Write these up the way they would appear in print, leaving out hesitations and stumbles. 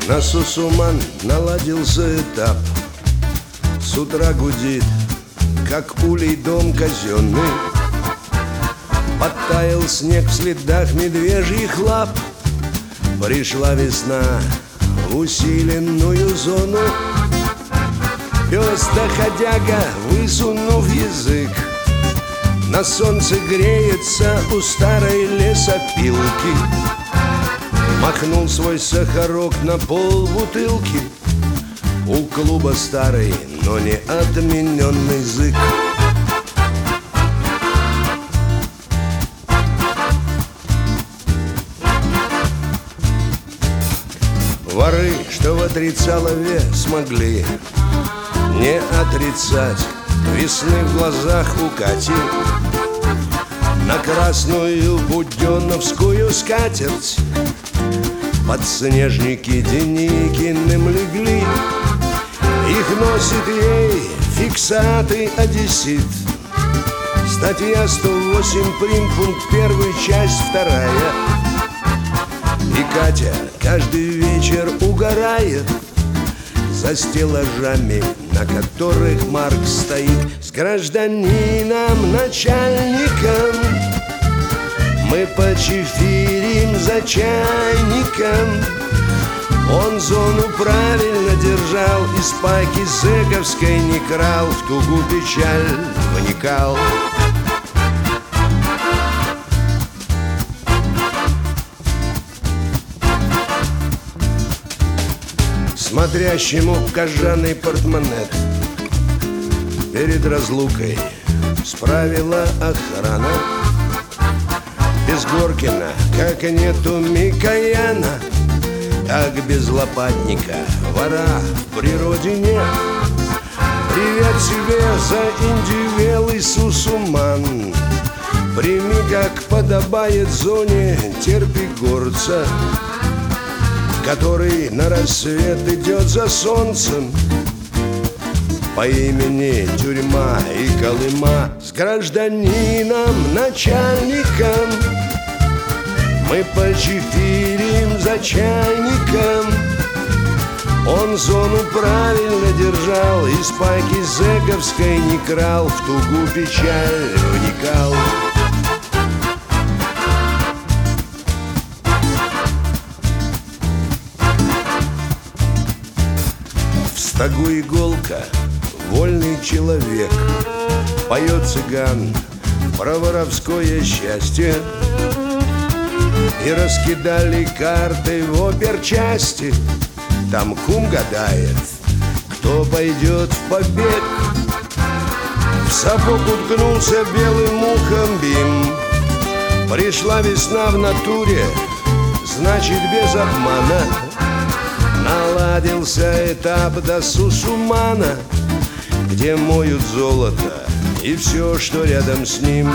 На Сусуман наладился этап. С утра гудит, как улей дом казенный. Подтаял снег в следах медвежьих лап. Пришла весна в усиленную зону. Пес доходяга, высунув язык, на солнце греется у старой лесопилки. Махнул свой сахарок на пол бутылки. У клуба старый, но не отмененный зык. Воры, что в отрицалове смогли не отрицать весны в глазах у Кати, на красную буденовскую скатерть подснежники Деникиным легли. Их носит ей фиксатый одессит. Статья 108, примпункт 1, часть 2. И Катя каждый вечер угорает за стеллажами, на которых Маркс стоит. С гражданином начальником мы почефирим за чайником. Он зону правильно держал, из пайки зэковской не крал, в тугу печаль вникал. Смотрящему в кожаный портмонет перед разлукой справила охрана. Без Горкина, как нету Микояна, так без лопатника вора в природе нет. Привет тебе за индивелый Сусуман. Прими, как подобает зоне терпигорца, который на рассвет идет за солнцем по имени Тюрьма и Колыма. С гражданином начальником мы почефирим за чайником. Он зону правильно держал, из пайки зэковской не крал, в тугу печаль вникал. В стогу иголка, вольный человек, поет цыган про воровское счастье. И раскидали карты в оперчасти. Там кум гадает, кто пойдет в побег. В сапог уткнулся белым ухом Бим. Пришла весна в натуре, значит без обмана. Наладился этап до Сусумана, где моют золото и все, что рядом с ним.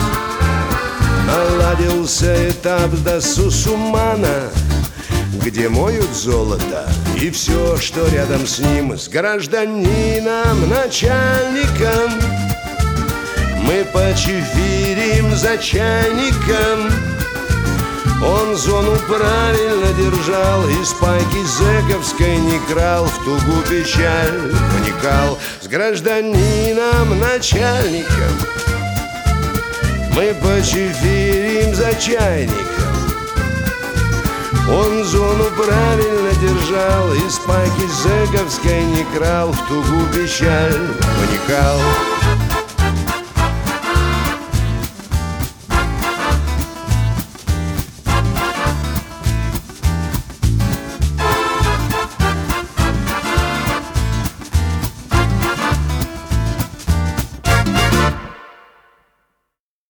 Наладился этап до Сусумана, где моют золото и все, что рядом с ним. С гражданином начальником мы почефирим за чайником. Он зону правильно держал, из пайки зэковской не крал, в тугу печаль вникал. С гражданином начальником мы почефирим за чайником. Он зону правильно держал, из пайки зэковской не крал, в тугу печаль вникал.